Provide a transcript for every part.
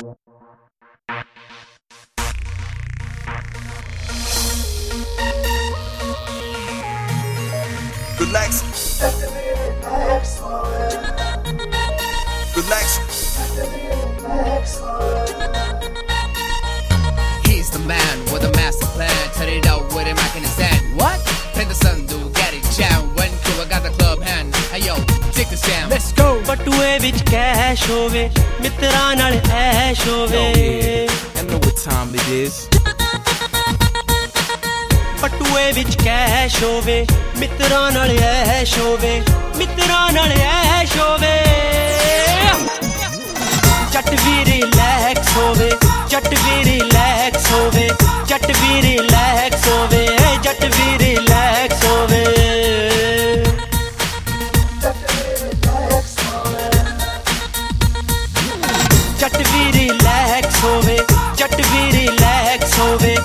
Relax. Relax. He's the man with a master plan. Turn it out with him, I can stand. What? Pin the sun, do get it jam. When crew, I got the club hand. Hey yo, take this jam. Let's go. ਬਟੂਏ ਵਿੱਚ cash ਹੋਵੇ, ਮਿੱਤਰਾਂ ਨਾਲ ਐਸ਼ ਹੋਵੇ. I know what time it is. ਬਟੂਏ ਵਿੱਚ cash ਹੋਵੇ, ਮਿੱਤਰਾਂ ਨਾਲ ਐਸ਼ ਹੋਵੇ, ਮਿੱਤਰਾਂ ਨਾਲ ਐਸ਼ ਹੋਵੇ. ਜੱਟ ਵੀ ਰਿਲੈਕਸ ਹੋਵੇ, ਜੱਟ ਵੀ ਰਿਲੈਕਸ ਹੋਵੇ, ਜੱਟ ਵੀ ਰਿਲੈਕਸ ਹੋਵੇ, ਜੱਟ ਵੀ ਰਿਲੈਕਸ ਹੋਵੇ. ਜੱਟ ਵੀ ਰਿਲੈਕਸ ਹੋਵੇ, ਜੱਟ ਵੀ ਰਿਲੈਕਸ ਹੋਵੇ.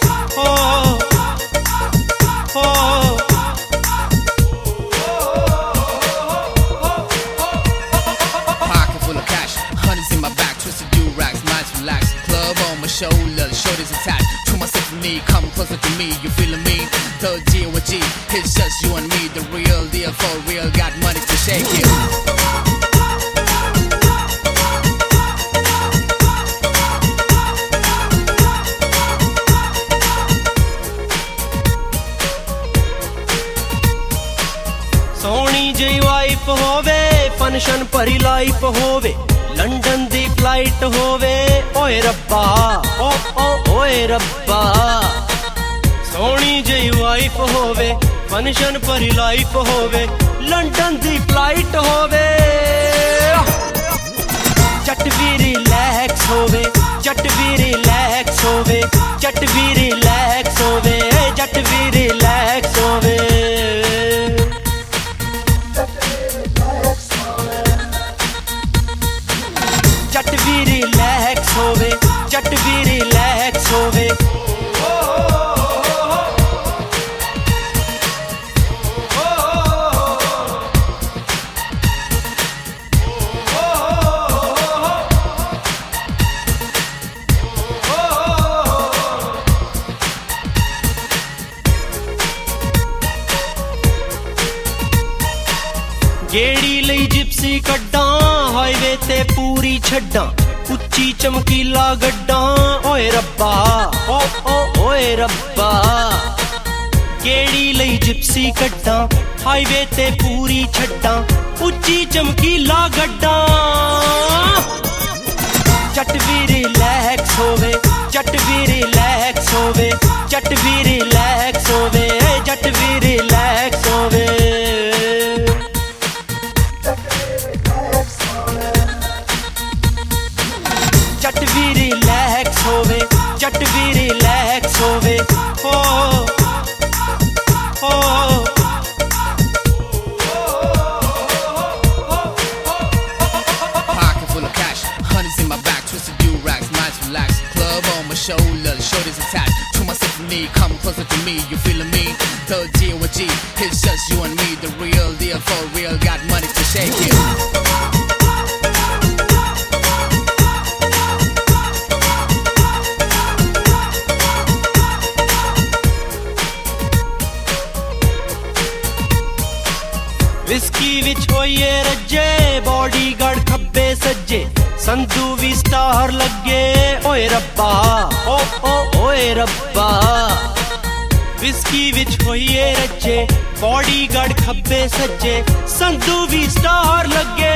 Pocket full of cash, hundreds in my back, twisted do-rags, minds relaxed. Club on my shoulder, shoulders attached. To my symphony, come closer to me, you feeling me? Third G with G, it's just you and me, the real deal for real. Got money to shake it. ਸੋਹਣੀ ਜਿਹੀ wife ਹੋਵੇ, function ਭਰੀ life ਹੋਵੇ, London ਦੀ flight ਹੋਵੇ. ਓਏ ਰੱਬਾ, ਓ ਓ ਓਏ ਰੱਬਾ. ਸੋਹਣੀ ਜਿਹੀ ਵਾਈਫ ਹੋਵੇ, ਫੰਕਸ਼ਨ ਭਰੀ ਲਾਈਫ ਹੋਵੇ, ਲੰਡਨ ਦੀ ਫਲਾਈਟ ਹੋਵੇ. ਜੱਟ ਵੀ ਰਿਲੈਕਸ ਹੋਵੇ, ਜੱਟ ਵੀ ਰਿਲੈਕਸ ਹੋਵੇ, ਜੱਟ ਵੀ ਰਿਲੈਕਸ ਹੋਵੇ, ਜੱਟ ਵੀ ਰਿਲੈਕਸ ਹੋਵੇ. ਜੱਟ ਵੀ ਰਿਲੈਕਸ ਹੋਵੇ, ਜੱਟ ਵੀ ਰਿਲੈਕਸ ਹੋਵੇ. ਗੇੜੀ ਲਈ ਜਿਪਸੀ ਕੱਢਾਂ, ਹਾਈਵੇ ਤੇ ਪੂਰੀ ਛੱਡਾਂ, ਉੱਚੀ ਚਮਕੀਲਾ ਗੱਡਾਂ. ਓਏ ਰੱਬਾ, ਓ ਓ ਓਏ ਰੱਬਾ. ਗੇੜੀ ਲਈ ਜਿਪਸੀ ਕੱਢਾਂ, ਹਾਈਵੇ ਤੇ ਪੂਰੀ ਛੱਡਾਂ, ਉੱਚੀ ਚਮਕੀਲਾ ਗੱਡਾਂ. ਜੱਟ ਵੀ ਰਿਲੈਕਸ ਹੋਵੇ, ਜੱਟ ਵੀ ਰਿਲੈਕਸ ਹੋਵੇ, ਜੱਟ ਵੀ ਰਿਲੈਕਸ ਹੋਵੇ, ਜੱਟ ਵੀ ਰਿਲੈਕਸ ਹੋਵੇ. ਜੱਟ ਵੀ ਰਿਲੈਕਸ ਹੋਵੇ, ਜੱਟ ਵੀ ਰਿਲੈਕਸ ਹੋਵੇ. Pocket full of cash, hundreds in my back, twisted do-rags, minds relaxed. Club on my shoulder, shoulders attached. To my symphony, come closer to me, you feeling me? Third G with G, it's just you and me, the real deal for real. Got money to shake it. Whisky ਵਿੱਚ ਹੋਈਏ ਰੱਜੇ, bodyguard ਖੱਬੇ ਸੱਜੇ, ਸੰਧੂ ਵੀ star ਲੱਗੇ. ਓਏ ਰੱਬਾ, ਓ ਓ ਓਏ ਰੱਬਾ. Whisky ਵਿੱਚ ਹੋਈਏ ਰੱਜੇ, ਬੋਡੀਗਾਰਡ ਖੱਬੇ ਸੱਜੇ, ਸੰਧੂ ਵੀ ਸਟਾਰ ਲੱਗੇ.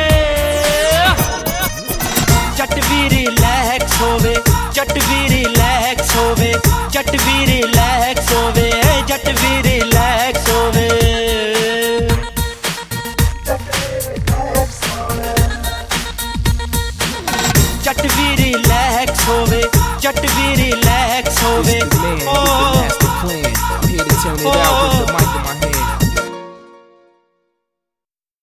ਜੱਟ ਵੀ ਰਿਲੈਕਸ ਹੋਵੇ, ਜੱਟ ਵੀ ਰਿਲੈਕਸ ਹੋਵੇ, ਜੱਟ ਵੀ ਰਿਲੈਕਸ ਹੋਵੇ, ਜੱਟ ਵੀ ਰਿਲੈਕਸ ਹੋਵੇ. ਜੱਟ ਵੀ ਰਿਲੈਕਸ ਹੋਵੇ, ਜੱਟ ਵੀ ਰਿਲੈਕਸ ਹੋਵੇ. I'm here to turn it out with the mic.